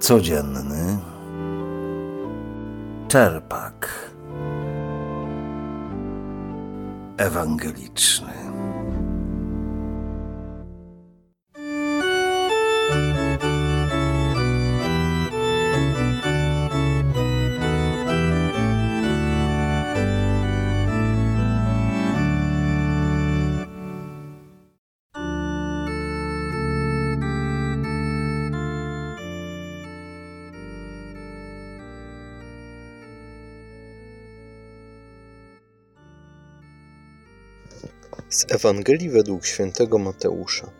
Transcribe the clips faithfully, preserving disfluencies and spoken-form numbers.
Codzienny czerpak ewangeliczny. Z Ewangelii według świętego Mateusza.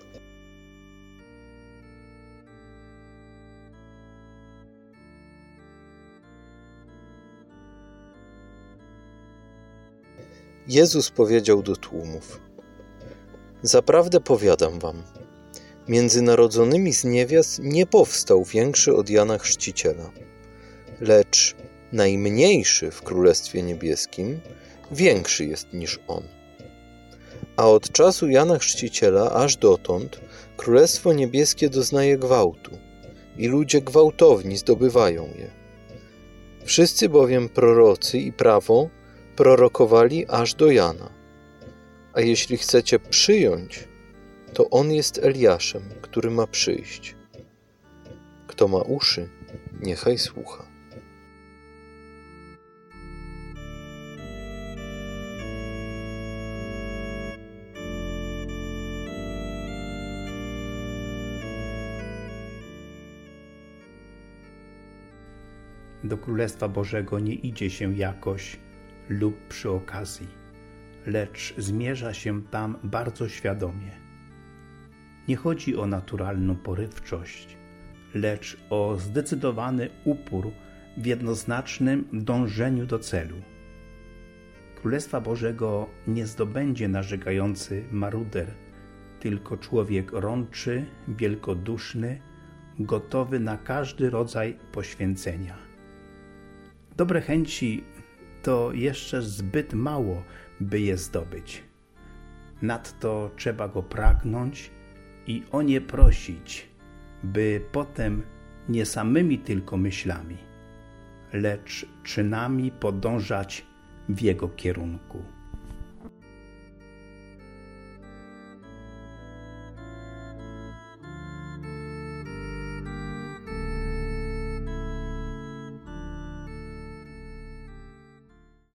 Jezus powiedział do tłumów: Zaprawdę powiadam wam, między narodzonymi z niewiast nie powstał większy od Jana Chrzciciela, lecz najmniejszy w Królestwie Niebieskim większy jest niż on. A od czasu Jana Chrzciciela aż dotąd Królestwo Niebieskie doznaje gwałtu i ludzie gwałtowni zdobywają je. Wszyscy bowiem prorocy i prawo prorokowali aż do Jana. A jeśli chcecie przyjąć, to on jest Eliaszem, który ma przyjść. Kto ma uszy, niechaj słucha. Do Królestwa Bożego nie idzie się jakoś lub przy okazji, lecz zmierza się tam bardzo świadomie. Nie chodzi o naturalną porywczość, lecz o zdecydowany upór w jednoznacznym dążeniu do celu. Królestwa Bożego nie zdobędzie narzekający maruder, tylko człowiek rączy, wielkoduszny, gotowy na każdy rodzaj poświęcenia. Dobre chęci to jeszcze zbyt mało, by je zdobyć. Nadto trzeba go pragnąć i o nie prosić, by potem nie samymi tylko myślami, lecz czynami podążać w jego kierunku.